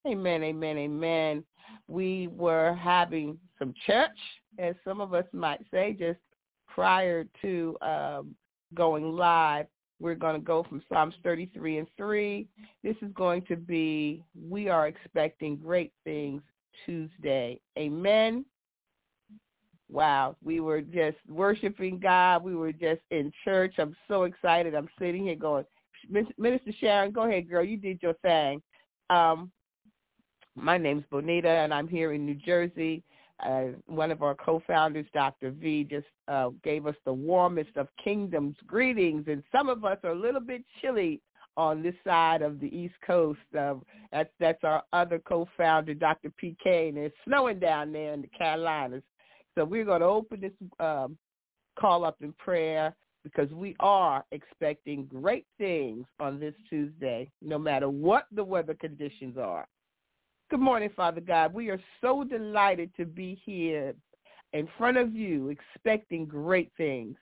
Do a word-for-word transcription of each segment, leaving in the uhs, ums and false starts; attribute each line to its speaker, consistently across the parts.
Speaker 1: Amen, amen, amen. We were having some church, as some of us might say, just prior to um, going live. We're going to go from Psalms thirty-three and three. This is going to be, we are expecting great things Tuesday. Amen. Wow, we were just worshiping God. We were just in church. I'm so excited. I'm sitting here going, Minister Sharon, go ahead, girl. You did your thing. Um, my name's Bonita, and I'm here in New Jersey. Uh, one of our co-founders, Doctor V, just uh, gave us the warmest of kingdom's greetings, and some of us are a little bit chilly on this side of the East Coast. Uh, that's, that's our other co-founder, Doctor P K, and it's snowing down there in the Carolinas. So we're going to open this um, call up in prayer because we are expecting great things on this Tuesday, no matter what the weather conditions are. Good morning, Father God. We are so delighted to be here in front of you expecting great things.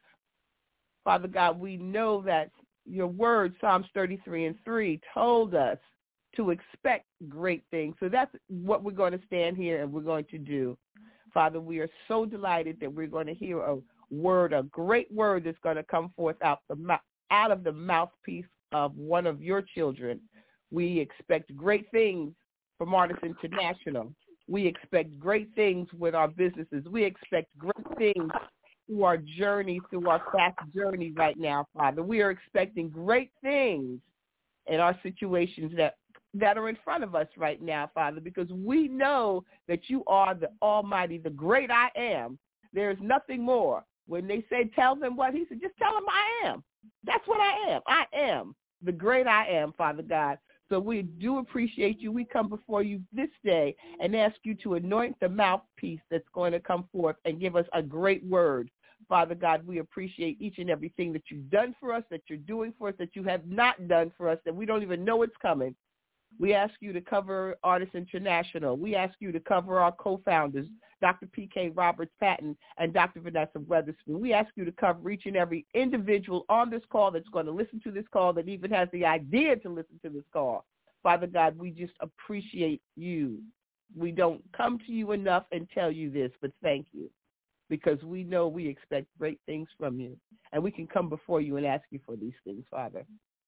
Speaker 1: Father God, we know that your word, Psalms thirty-three and three, told us to expect great things. So that's what we're going to stand here and we're going to do. Father, we are so delighted that we're going to hear a word, a great word that's going to come forth out, the, out of the mouthpiece of one of your children. We expect great things from Artists International. We expect great things with our businesses. We expect great things through our journey, through our fast journey right now, Father. We are expecting great things in our situations that that are in front of us right now, Father, because we know that you are the Almighty, the great I am. There is nothing more. When they say, tell them what, he said, just tell them I am. That's what I am. I am the great I am, Father God. So we do appreciate you. We come before you this day and ask you to anoint the mouthpiece that's going to come forth and give us a great word. Father God, we appreciate each and everything that you've done for us, that you're doing for us, that you have not done for us, that we don't even know it's coming. We ask you to cover Artists International. We ask you to cover our co-founders, Doctor P K Roberts-Patton and Doctor Vanessa Weatherspoon. We ask you to cover each and every individual on this call that's going to listen to this call, that even has the idea to listen to this call. Father God, we just appreciate you. We don't come to you enough and tell you this, but thank you, because we know we expect great things from you, and we can come before you and ask you for these things, Father.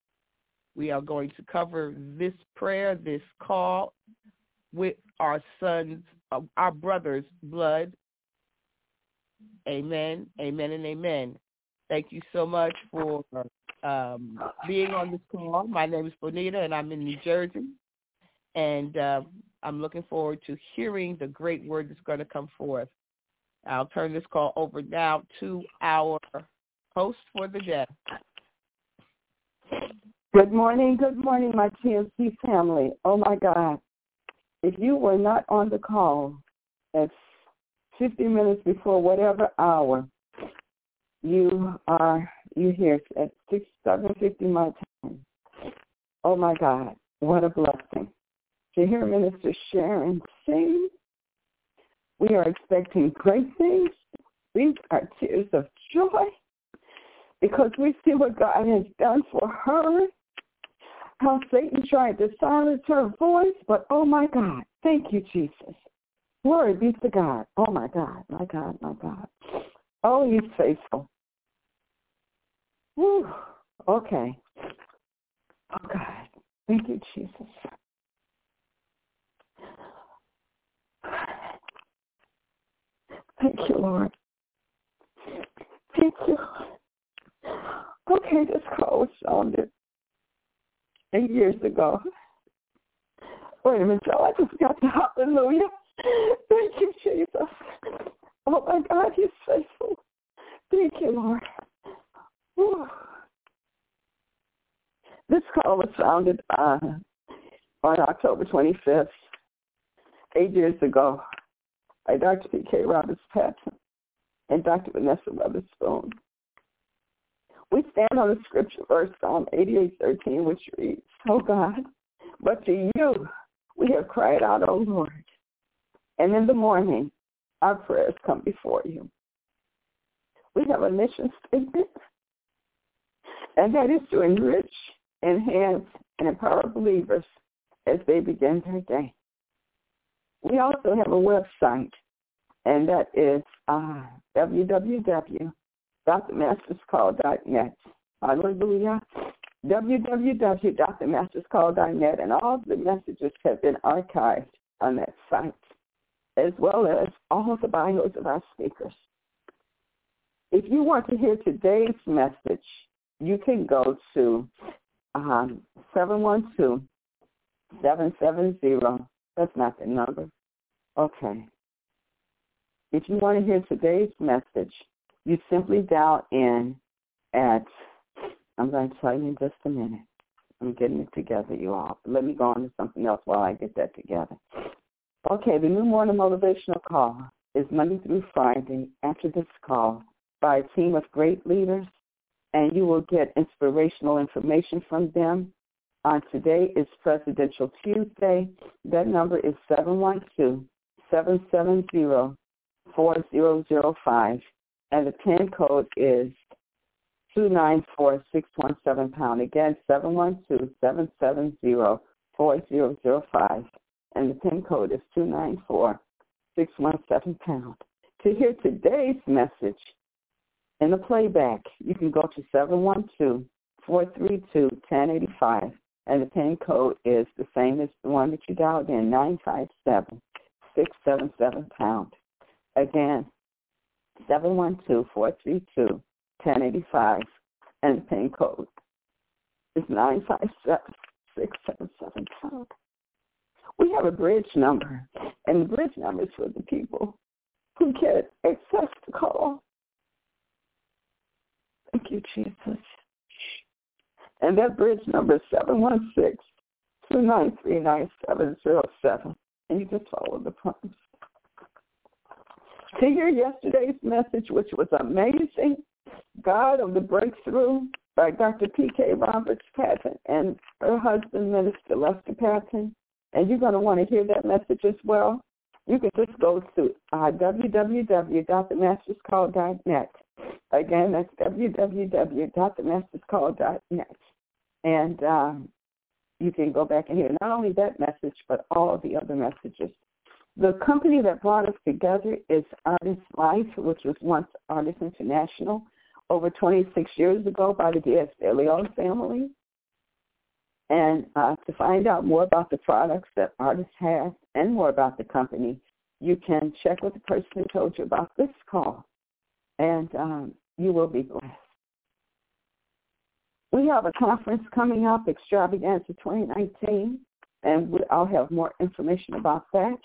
Speaker 1: We are going to cover this prayer, this call, with our sons, uh, our brothers' blood. Amen, amen, and amen. Thank you so much for um, being on this call. My name is Bonita, and I'm in New Jersey. And uh, I'm looking forward to hearing the great word that's going to come forth. I'll turn this call over now to our host for the day.
Speaker 2: Good morning, good morning, my T L C family. Oh, my God. If you were not on the call at fifty minutes before whatever hour, you are, you here at six, seven fifty my time. Oh, my God. What a blessing. To hear Minister Sharon sing, we are expecting great things. These are tears of joy because we see what God has done for her. How Satan tried to silence her voice, but oh my God, thank you, Jesus. Glory be to God. Oh my God, my God, my God. Oh, he's faithful. Whew. Okay. Oh God, thank you, Jesus. Thank you, Lord. Thank you. Okay, this call was sounded eight years ago. Wait a minute, Joe, I just got to hallelujah. Thank you, Jesus. Oh, my God, he's faithful. Thank you, Lord. Whew. This call was founded uh, on October twenty-fifth, eight years ago, by Doctor P K Roberts-Patton and Doctor Vanessa Weatherspoon. We stand on the scripture verse, Psalm eighty-eight thirteen, which reads, oh God, but to you we have cried out, O Lord, and in the morning our prayers come before you. We have a mission statement, and that is to enrich, enhance, and empower believers as they begin their day. We also have a website, and that is uh, w w w dot the masters call dot net. Hallelujah. w w w dot the masters call dot net, and all the messages have been archived on that site, as well as all the bios of our speakers. If you want to hear today's message, you can go to um, seven one two, seven seven zero. That's not the number. Okay. If you want to hear today's message, you simply dial in at, I'm going to tell you in just a minute. I'm getting it together, you all. Let me go on to something else while I get that together. Okay, the New Morning Motivational Call is Monday through Friday after this call by a team of great leaders, and you will get inspirational information from them. On today is Presidential Tuesday. That number is seven one two, seven seven zero, four zero zero five, and the PIN code is two nine four six one seven pound. Again, seven one two, seven seven zero, four zero zero five, and the PIN code is two nine four six one seven pound. To hear today's message in the playback, you can go to seven one two, four three two, one zero eight five, and the PIN code is the same as the one that you dialed in, nine five seven six seven seven pound. Again, seven one two, four three two, one zero eight five, and the PIN code is nine five seven six seven seven pound. We have a bridge number, and the bridge number is for the people who get access to call. Thank you, Jesus. And that bridge number is seven one six, two nine three, nine seven zero seven, and you just follow the prompts. To hear yesterday's message, which was amazing, God of the Breakthrough by Doctor P K Roberts Patton and her husband, Minister Lester Patton, and you're going to want to hear that message as well, you can just go to uh, w w w dot the masters call dot net. Again, that's w w w dot the masters call dot net. And um, you can go back and hear not only that message, but all the other messages. The company that brought us together is Artist Life, which was once Artist International, over twenty-six years ago by the Diaz de Leon family. And uh, to find out more about the products that Artist has and more about the company, you can check with the person who told you about this call, and um, you will be blessed. We have a conference coming up, Extravaganza twenty nineteen, and we, I'll have more information about that.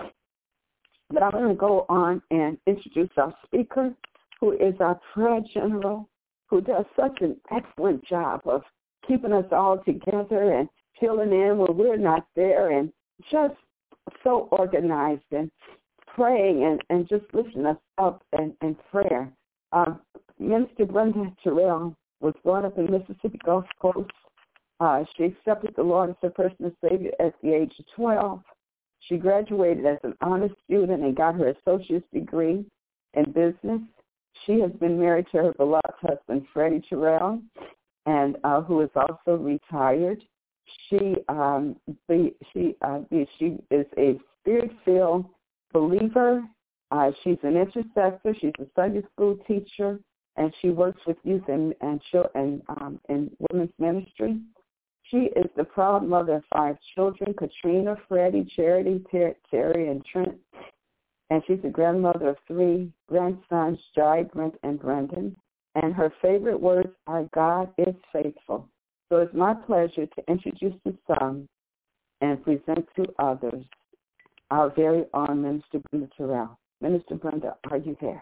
Speaker 2: But I'm going to go on and introduce our speaker, who is our prayer general, who does such an excellent job of keeping us all together and filling in when we're not there, and just so organized and praying and, and just lifting us up in, in prayer. Uh, Minister Brenda Terrell was brought up in Mississippi Gulf Coast. Uh, she accepted the Lord as her personal Savior at the age of twelve. She graduated as an honor student and got her associate's degree in business. She has been married to her beloved husband, Freddie Terrell, and uh, who is also retired. She um, the, she uh, the, she is a spirit-filled believer. Uh, she's an intercessor. She's a Sunday school teacher, and she works with youth and and, and um, in women's ministry. She is the proud mother of five children: Katrina, Freddie, Charity, Ter- Terry, and Trent. And she's the grandmother of three grandsons, Jai, Brent, and Brendan. And her favorite words are, God is faithful. So it's my pleasure to introduce to some and present to others our very own Minister Brenda Terrell. Minister Brenda, are you there?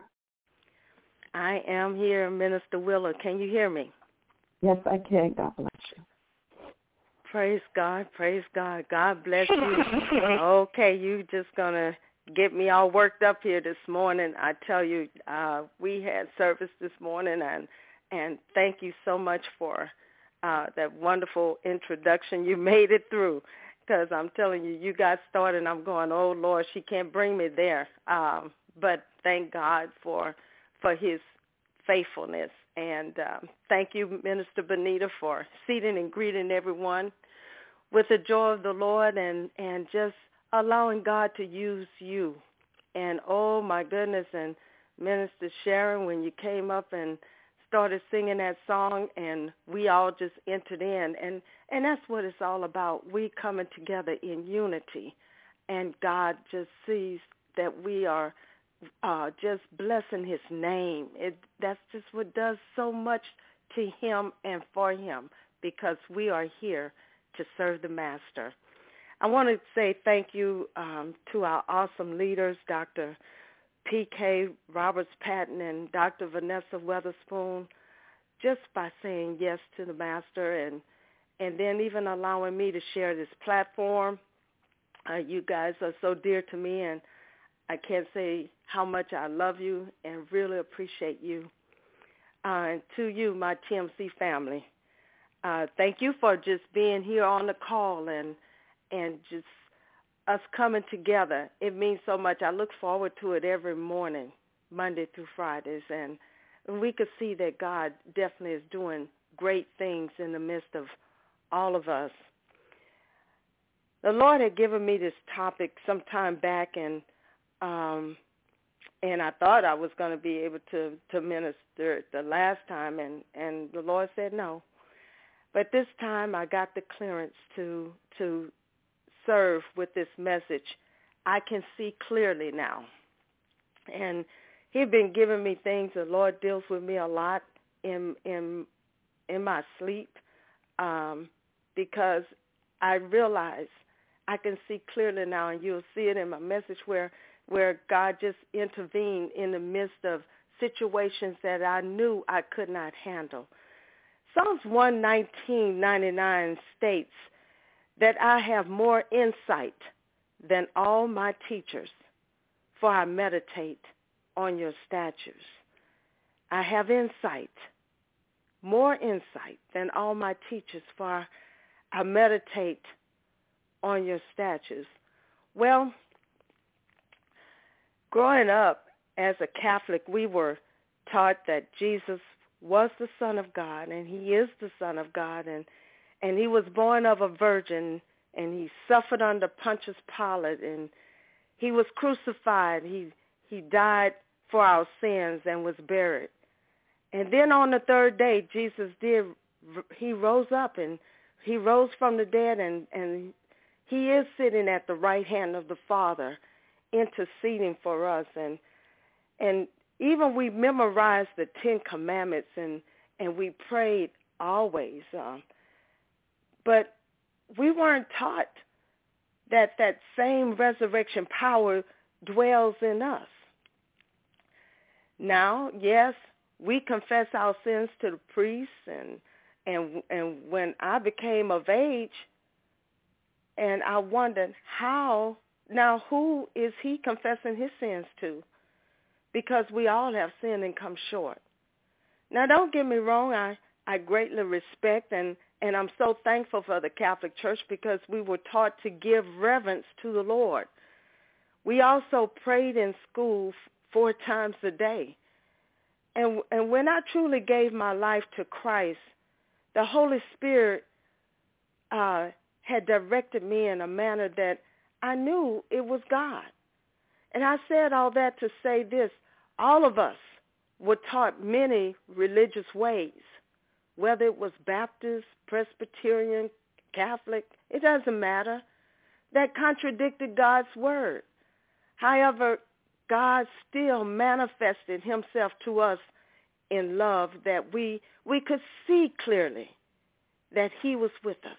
Speaker 3: I am here, Minister Willer. Can you hear me?
Speaker 2: Yes, I can. God bless you.
Speaker 3: Praise God. Praise God. God bless you. Okay, you just going to get me all worked up here this morning. I tell you, uh, we had service this morning, and and thank you so much for uh, that wonderful introduction. You made it through, because I'm telling you, you got started, and I'm going, oh, Lord, she can't bring me there. Um, but thank God for for his faithfulness. And um, thank you, Minister Benita, for seating and greeting everyone with the joy of the Lord and, and just allowing God to use you. And oh my goodness, and Minister Sharon, when you came up and started singing that song, and we all just entered in, and, and that's what it's all about. We coming together in unity, and God just sees that we are uh, just blessing his name. It, that's just what does so much to him and for him, because we are here to serve the Master. I want to say thank you um, to our awesome leaders, Doctor P K Roberts-Patton and Doctor Vanessa Weatherspoon, just by saying yes to the Master, and and then even allowing me to share this platform. Uh, you guys are so dear to me, and I can't say how much I love you and really appreciate you. Uh, and to you, my T M C family, uh, thank you for just being here on the call and and just us coming together. It means so much. I look forward to it every morning, Monday through Fridays, and we could see that God definitely is doing great things in the midst of all of us. The Lord had given me this topic some time back, and um, and I thought I was going to be able to, to minister it the last time, and, and the Lord said no. But this time I got the clearance to to serve with this message. I can see clearly now. And he'd been giving me things. The Lord deals with me a lot in in in my sleep um, because I realize I can see clearly now, and you'll see it in my message where where God just intervened in the midst of situations that I knew I could not handle. Psalms one nineteen ninety-nine states that I have more insight than all my teachers, for I meditate on your statutes. I have insight, more insight than all my teachers, for I meditate on your statutes. Well, growing up as a Catholic, we were taught that Jesus was the Son of God, and he is the Son of God, and, and he was born of a virgin, and he suffered under Pontius Pilate, and he was crucified. He he died for our sins and was buried. And then on the third day, Jesus did, he rose up, and he rose from the dead, and, and he is sitting at the right hand of the Father, interceding for us. And and even we memorized the Ten Commandments, and, and we prayed always. Uh, but we weren't taught that that same resurrection power dwells in us. Now, yes, we confess our sins to the priests, and and and when I became of age, and I wondered how, now who is he confessing his sins to? Because we all have sinned and come short. Now, don't get me wrong, I, I greatly respect and, and I'm so thankful for the Catholic Church, because we were taught to give reverence to the Lord. We also prayed in school four times a day. And, and when I truly gave my life to Christ, the Holy Spirit uh, had directed me in a manner that I knew it was God. And I said all that to say this. All of us were taught many religious ways, whether it was Baptist, Presbyterian, Catholic, it doesn't matter, that contradicted God's word. However, God still manifested himself to us in love, that we we could see clearly that he was with us.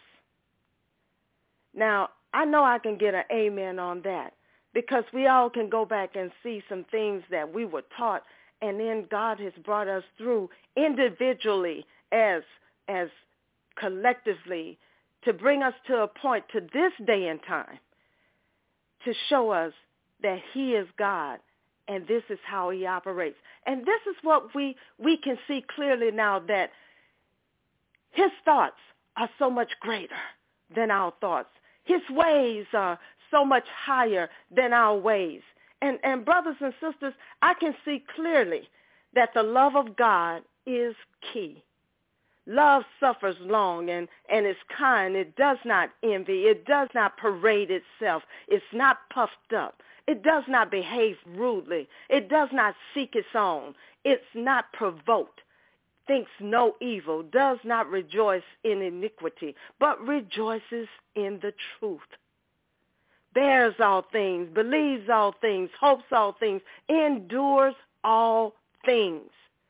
Speaker 3: Now, I know I can get an amen on that, because we all can go back and see some things that we were taught, and then God has brought us through individually as as collectively to bring us to a point to this day and time to show us that he is God, and this is how he operates. And this is what we, we can see clearly now, that his thoughts are so much greater than our thoughts. His ways are so much higher than our ways. And, and brothers and sisters, I can see clearly that the love of God is key. Love suffers long and, and is kind. It does not envy. It does not parade itself. It's not puffed up. It does not behave rudely. It does not seek its own. It's not provoked. Thinks no evil. Does not rejoice in iniquity, but rejoices in the truth. Bears all things, believes all things, hopes all things, endures all things.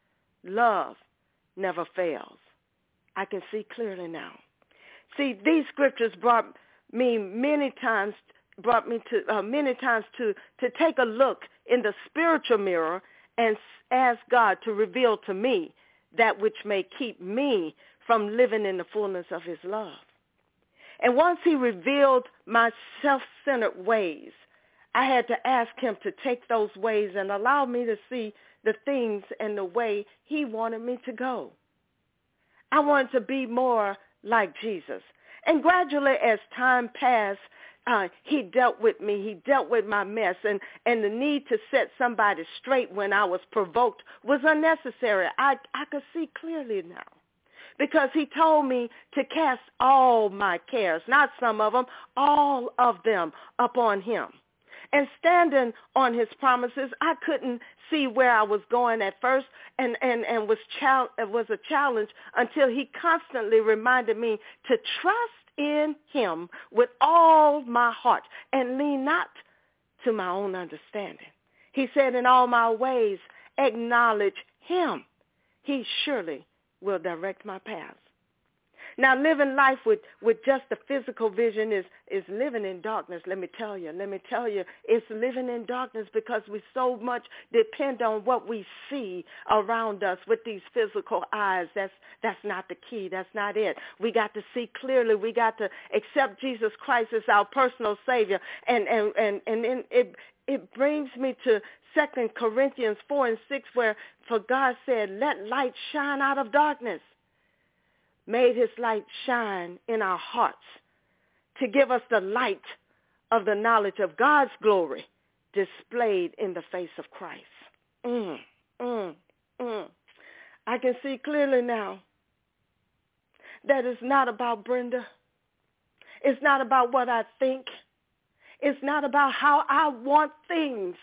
Speaker 3: Love never fails. I can see clearly now. See, these scriptures brought me many times, brought me to uh, many times to to take a look in the spiritual mirror and ask God to reveal to me that which may keep me from living in the fullness of his love. And once he revealed my self-centered ways, I had to ask him to take those ways and allow me to see the things and the way he wanted me to go. I wanted to be more like Jesus. And gradually as time passed, uh, he dealt with me. He dealt with my mess. And, and the need to set somebody straight when I was provoked was unnecessary. I, I could see clearly now. Because he told me to cast all my cares, not some of them, all of them upon him. And standing on his promises, I couldn't see where I was going at first, and, and, and was, chal- was a challenge until he constantly reminded me to trust in him with all my heart and lean not to my own understanding. He said, in all my ways, acknowledge him. He surely will direct my paths. Now, living life with, with just the physical vision is, is living in darkness. Let me tell you, let me tell you, it's living in darkness because we so much depend on what we see around us with these physical eyes. That's, that's not the key. That's not it. We got to see clearly. We got to accept Jesus Christ as our personal Savior. And, and, and, and then it, it brings me to Second Corinthians four and six, where for God said, let light shine out of darkness. Made his light shine in our hearts to give us the light of the knowledge of God's glory displayed in the face of Christ. Mm, mm, mm. I can see clearly now that it's not about Brenda. It's not about what I think. It's not about how I want things.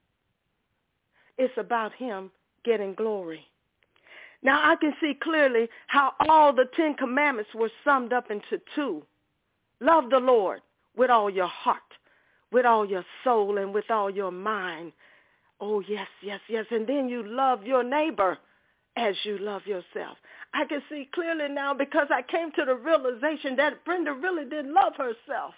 Speaker 3: It's about him getting glory. Now, I can see clearly how all the Ten Commandments were summed up into two. Love the Lord with all your heart, with all your soul, and with all your mind. Oh, yes, yes, yes. And then you love your neighbor as you love yourself. I can see clearly now because I came to the realization that Brenda really didn't love herself.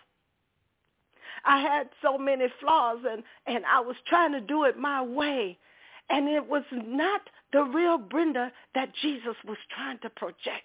Speaker 3: I had so many flaws, and, and I was trying to do it my way. And it was not the real Brenda that Jesus was trying to project.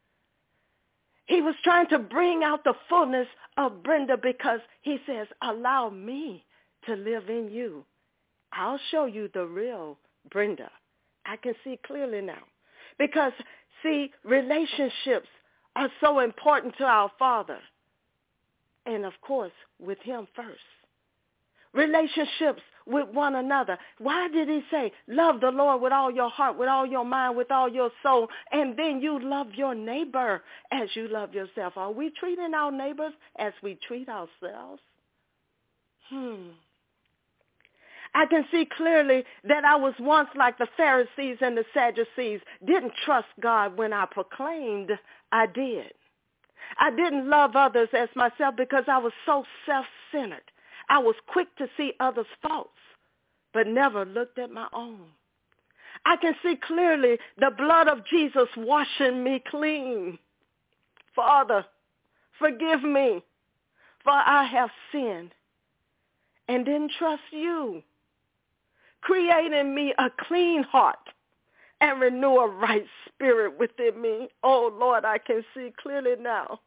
Speaker 3: He was trying to bring out the fullness of Brenda because he says, allow me to live in you. I'll show you the real Brenda. I can see clearly now. Because, see, relationships are so important to our Father. And, of course, with him first. Relationships with one another. Why did he say, love the Lord with all your heart, with all your mind, with all your soul, and then you love your neighbor as you love yourself? Are we treating our neighbors as we treat ourselves? Hmm. I can see clearly that I was once like the Pharisees and the Sadducees, didn't trust God when I proclaimed I did. I didn't love others as myself because I was so self-centered. I was quick to see others' faults, but never looked at my own. I can see clearly the blood of Jesus washing me clean. Father, forgive me, for I have sinned and didn't trust you. Create in me a clean heart and renew a right spirit within me. Oh, Lord, I can see clearly now.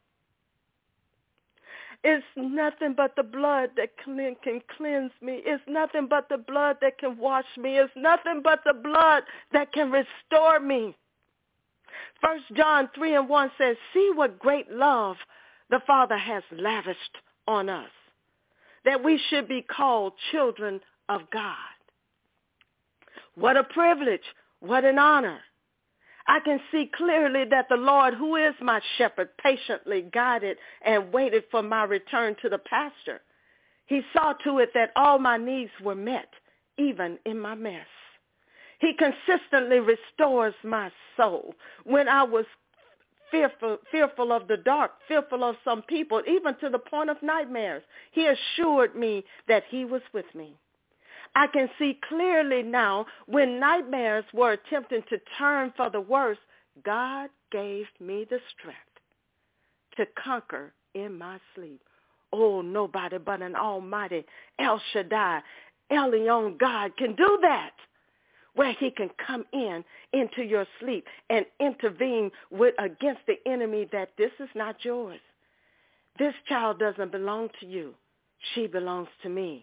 Speaker 3: It's nothing but the blood that can cleanse me. It's nothing but the blood that can wash me. It's nothing but the blood that can restore me. First John three and one says, see what great love the Father has lavished on us, that we should be called children of God. What a privilege. What an honor. I can see clearly that the Lord, who is my shepherd, patiently guided and waited for my return to the pasture. He saw to it that all my needs were met, even in my mess. He consistently restores my soul. When I was fearful, fearful of the dark, fearful of some people, even to the point of nightmares, he assured me that he was with me. I can see clearly now when nightmares were attempting to turn for the worse, God gave me the strength to conquer in my sleep. Oh, nobody but an almighty El Shaddai, Elyon God can do that, where he can come in into your sleep and intervene with against the enemy that this is not yours. This child doesn't belong to you. She belongs to me.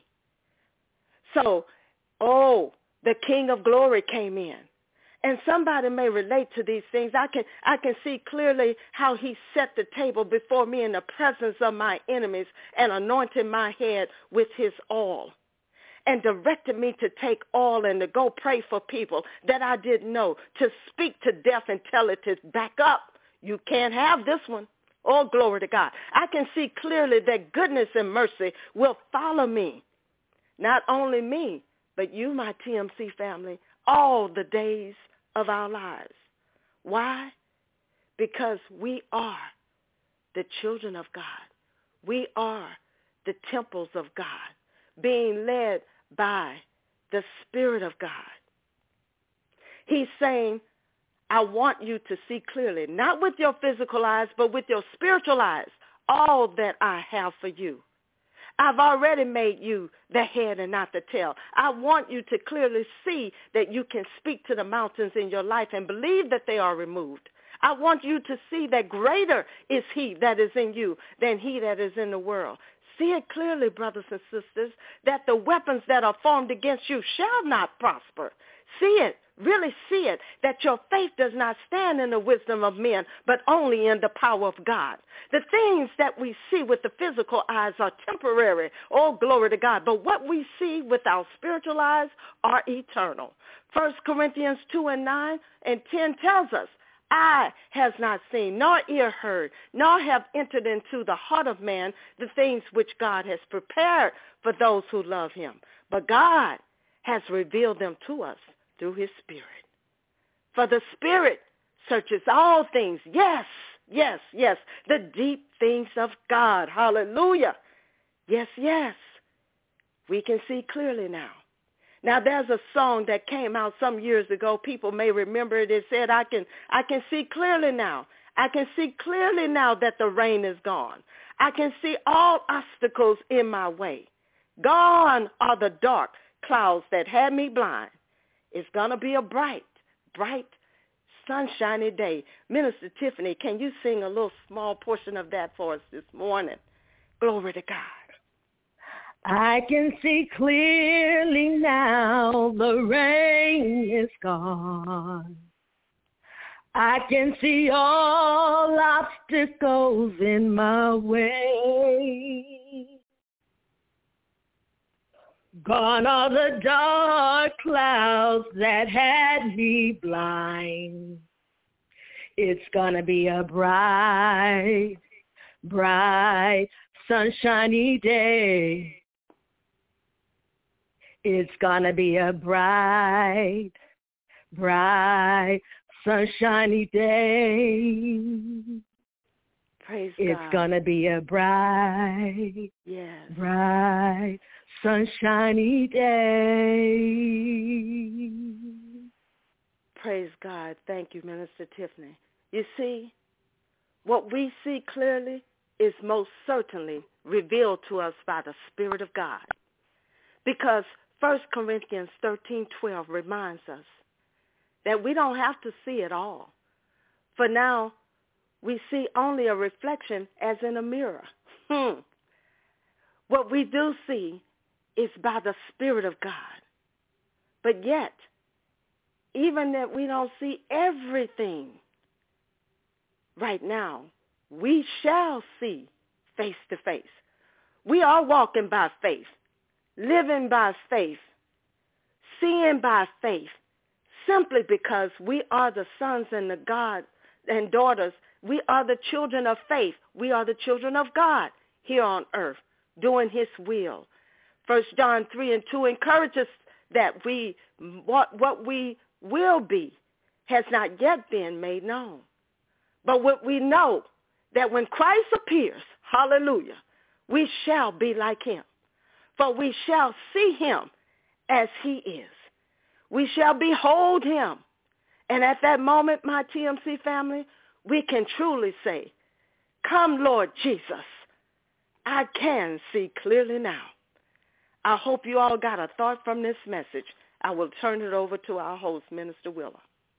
Speaker 3: So, oh, the King of Glory came in. And somebody may relate to these things. I can I can see clearly how he set the table before me in the presence of my enemies and anointed my head with his oil and directed me to take oil and to go pray for people that I didn't know, to speak to death and tell it to back up. You can't have this one. Oh, glory to God. I can see clearly that goodness and mercy will follow me. Not only me, but you, my T M C family, all the days of our lives. Why? Because we are the children of God. We are the temples of God, being led by the Spirit of God. He's saying, I want you to see clearly, not with your physical eyes, but with your spiritual eyes, all that I have for you. I've already made you the head and not the tail. I want you to clearly see that you can speak to the mountains in your life and believe that they are removed. I want you to see that greater is he that is in you than he that is in the world. See it clearly, brothers and sisters, that the weapons that are formed against you shall not prosper. See it. Really see it, that your faith does not stand in the wisdom of men, but only in the power of God. The things that we see with the physical eyes are temporary. Oh, glory to God. But what we see with our spiritual eyes are eternal. First Corinthians two and nine and ten tells us, eye has not seen, nor ear heard, nor have entered into the heart of man the things which God has prepared for those who love him. But God has revealed them to us through his Spirit. For the Spirit searches all things. Yes, yes, yes. The deep things of God. Hallelujah. Yes, yes. We can see clearly now. Now there's a song that came out some years ago. People may remember it. It said, I can I can see clearly now. I can see clearly now that the rain is gone. I can see all obstacles in my way. Gone are the dark clouds that had me blind. It's going to be a bright, bright, sunshiny day. Minister Tiffany, can you sing a little small portion of that for us this morning? Glory to God.
Speaker 4: I can see clearly now the rain is gone. I can see all obstacles in my way. Gone are the dark clouds that had me blind. It's gonna be a bright, bright, sunshiny day. It's gonna be a bright, bright, sunshiny day.
Speaker 3: Praise
Speaker 4: it's
Speaker 3: God.
Speaker 4: gonna be a bright,
Speaker 3: yes.
Speaker 4: bright, sunshiny day.
Speaker 3: Praise God. Thank you, Minister Tiffany. You see, what we see clearly is most certainly revealed to us by the Spirit of God. Because First Corinthians thirteen twelve reminds us that we don't have to see it all. For now, we see only a reflection as in a mirror. Hmm. What we do see is by the Spirit of God. But yet, even that we don't see everything right now, we shall see face to face. We are walking by faith, living by faith, seeing by faith, simply because we are the sons and the God and daughters. We are the children of faith. We are the children of God here on earth, doing his will. First John three and two encourages that we what, what we will be has not yet been made known. But what we know, that when Christ appears, hallelujah, we shall be like him. For we shall see him as he is. We shall behold him. And at that moment, my T M C family, we can truly say, come, Lord Jesus, I can see clearly now. I hope you all got a thought from this message. I will turn it over to our host, Minister Willa.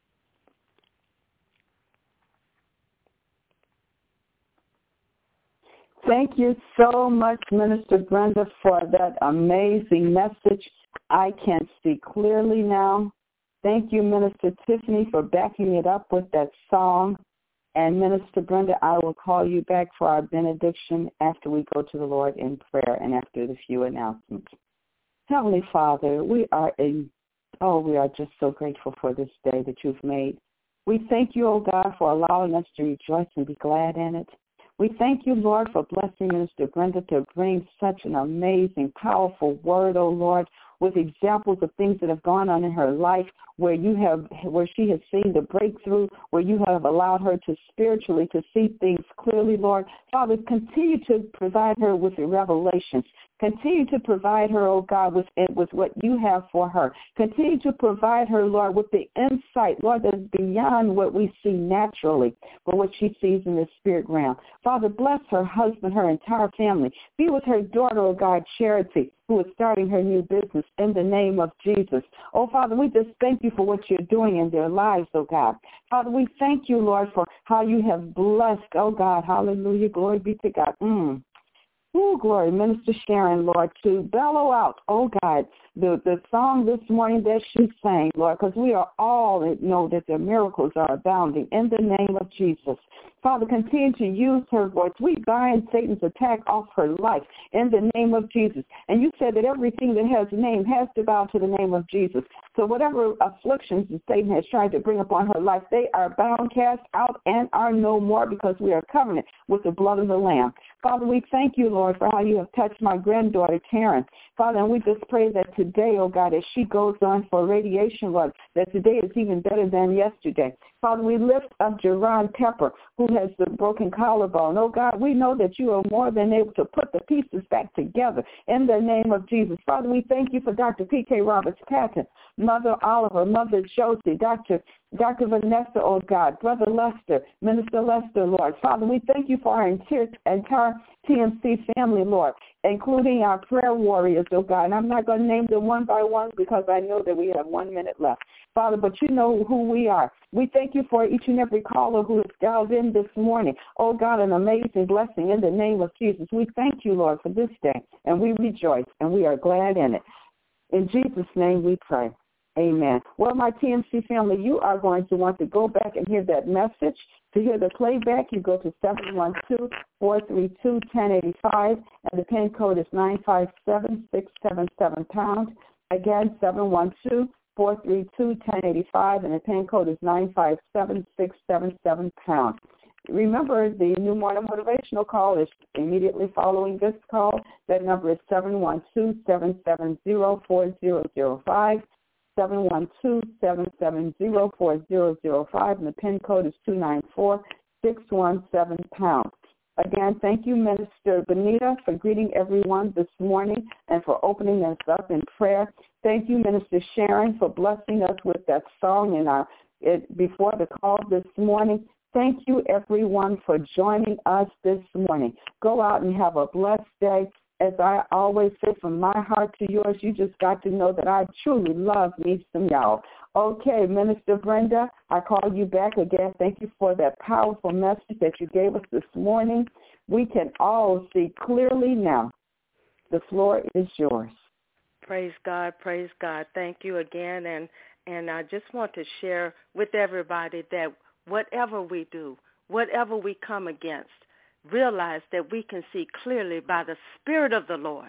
Speaker 2: Thank you so much, Minister Brenda, for that amazing message. I can see clearly now. Thank you, Minister Tiffany, for backing it up with that song. And Minister Brenda, I will call you back for our benediction after we go to the Lord in prayer and after the few announcements. Heavenly Father, we are in, oh, we are just so grateful for this day that you've made. We thank you, oh God, for allowing us to rejoice and be glad in it. We thank you, Lord, for blessing Minister Brenda to bring such an amazing, powerful word, oh Lord, with examples of things that have gone on in her life, where you have, where she has seen the breakthrough, where you have allowed her to spiritually to see things clearly, Lord. Father, continue to provide her with the revelations. Continue to provide her, oh God, with with what you have for her. Continue to provide her, Lord, with the insight, Lord, that is beyond what we see naturally, but what she sees in the spirit realm. Father, bless her husband, her entire family. Be with her daughter, oh God, Charity, who is starting her new business in the name of Jesus. Oh, Father, we just thank you for what you're doing in their lives, oh God. Father, we thank you, Lord, for how you have blessed, oh God, hallelujah, glory be to God. Mm. Oh, glory, Minister Sharon, Lord, to bellow out, oh God, the, the song this morning that she sang, Lord, because we are all that know that the miracles are abounding in the name of Jesus. Father, continue to use her voice. We bind Satan's attack off her life in the name of Jesus. And you said that everything that has a name has to bow to the name of Jesus. So whatever afflictions that Satan has tried to bring upon her life, they are bound, cast out, and are no more because we are covenant with the blood of the Lamb. Father, we thank you, Lord, for how you have touched my granddaughter, Taryn. Father, and we just pray that today, oh God, as she goes on for radiation, Lord, that today is even better than yesterday. Father, we lift up Jerron Pepper, who has the broken collarbone. Oh God, we know that you are more than able to put the pieces back together in the name of Jesus. Father, we thank you for Doctor P K Roberts-Patton, Mother Oliver, Mother Josie, Doctor Doctor Vanessa, oh God, Brother Lester, Minister Lester, Lord. Father, we thank you for our entire T M C family, Lord, including our prayer warriors, oh God. And I'm not going to name them one by one because I know that we have one minute left. Father, but you know who we are. We thank you for each and every caller who has dialed in this morning. Oh God, an amazing blessing in the name of Jesus. We thank you, Lord, for this day, and we rejoice, and we are glad in it. In Jesus' name we pray. Amen. Well, my T M C family, you are going to want to go back and hear that message. To hear the playback, you go to seven one two, four three two, one zero eight five, and the PIN code is nine five seven, six seven seven pound. Again, seven one two, four three two, one zero eight five, and the PIN code is nine five seven, six seven seven pound. Remember, the New Morning Motivational call is immediately following this call. That number is seven one two, seven seven zero, four zero zero five. seven one two, seven seven zero, four zero zero five, and the PIN code is two nine four, six one seven pound. Again, thank you, Minister Benita, for greeting everyone this morning and for opening us up in prayer. Thank you, Minister Sharon, for blessing us with that song in our it, before the call this morning. Thank you, everyone, for joining us this morning. Go out and have a blessed day. As I always say, from my heart to yours, you just got to know that I truly love me some y'all. Okay, Minister Brenda, I call you back again. Thank you for that powerful message that you gave us this morning. We can all see clearly now. The floor is yours.
Speaker 3: Praise God, praise God. Thank you again. And, and I just want to share with everybody that whatever we do, whatever we come against, realize that we can see clearly by the Spirit of the Lord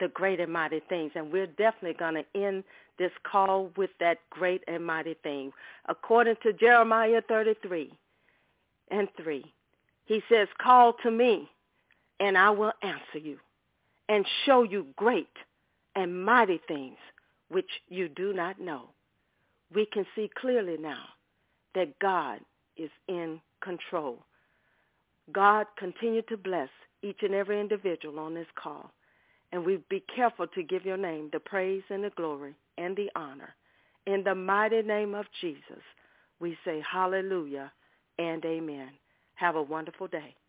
Speaker 3: the great and mighty things. And we're definitely going to end this call with that great and mighty thing. According to Jeremiah thirty-three and three, he says, call to me, and I will answer you and show you great and mighty things which you do not know. We can see clearly now that God is in control. God, continue to bless each and every individual on this call. And we be careful to give your name the praise and the glory and the honor. In the mighty name of Jesus, we say hallelujah and amen. Have a wonderful day.